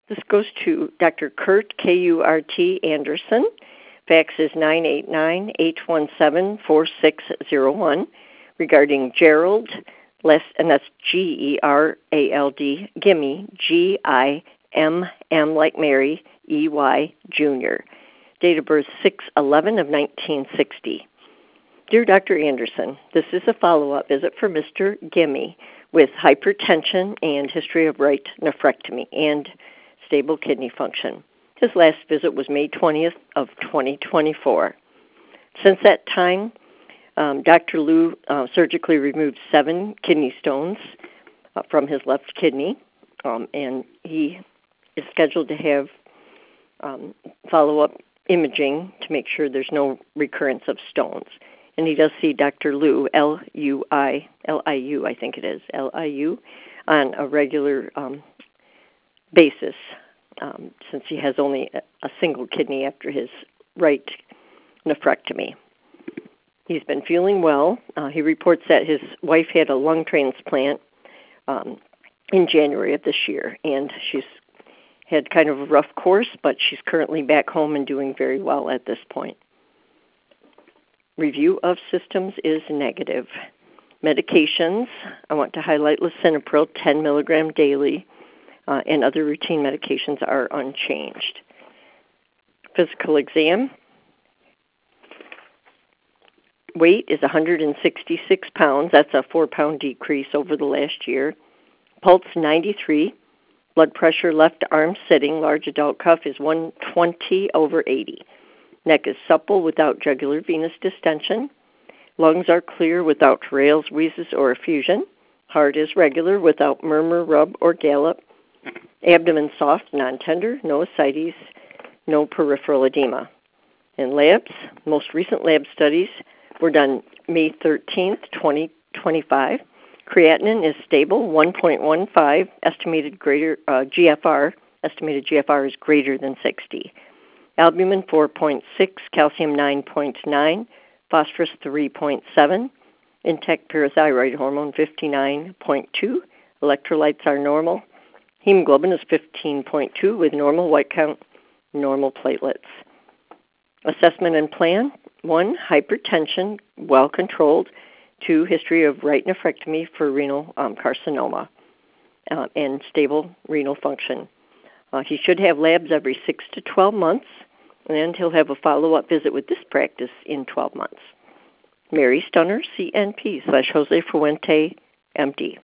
This goes to Dr. Kurt, K-U-R-T, Anderson. Fax is 989-817-4601 regarding Gerald, and that's G-E-R-A-L-D, Gimme, G-I-M-M like Mary, E-Y, Jr. Date of birth 6/11 of 1960. Dear Dr. Anderson, this is a follow-up visit for Mr. Gimme with hypertension and history of right nephrectomy and stable kidney function. His last visit was May 20th of 2024. Since that time, Dr. Liu surgically removed 7 kidney stones from his left kidney, and he is scheduled to have follow-up imaging to make sure there's no recurrence of stones. And he does see Dr. Liu, L-U-I-U, I think it is, L-I-U, on a regular basis, since he has only a single kidney after his right nephrectomy. He's been feeling well. He reports that his wife had a lung transplant in January of this year, and she's had kind of a rough course, but she's currently back home and doing very well at this point. Review of systems is negative. Medications, I want to highlight lisinopril, 10 milligram daily, and other routine medications are unchanged. Physical exam. Weight is 166 pounds. That's a 4-pound decrease over the last year. Pulse 93. Blood pressure left arm sitting. Large adult cuff is 120/80. Neck is supple without jugular venous distension. Lungs are clear without rales, wheezes, or effusion. Heart is regular without murmur, rub, or gallop. Abdomen soft, non-tender, no ascites, no peripheral edema. In labs, most recent lab studies were done May 13th, 2025. Creatinine is stable, 1.15. Estimated GFR is greater than 60. Albumin 4.6, calcium 9.9, phosphorus 3.7, intact parathyroid hormone 59.2. Electrolytes are normal. Hemoglobin is 15.2 with normal white count, normal platelets. Assessment and plan. 1, hypertension, well controlled. 2, history of right nephrectomy for renal carcinoma and stable renal function. He should have labs every 6 to 12 months, and he'll have a follow-up visit with this practice in 12 months. Mary Stunner, CNP /Jose Fuente, MD.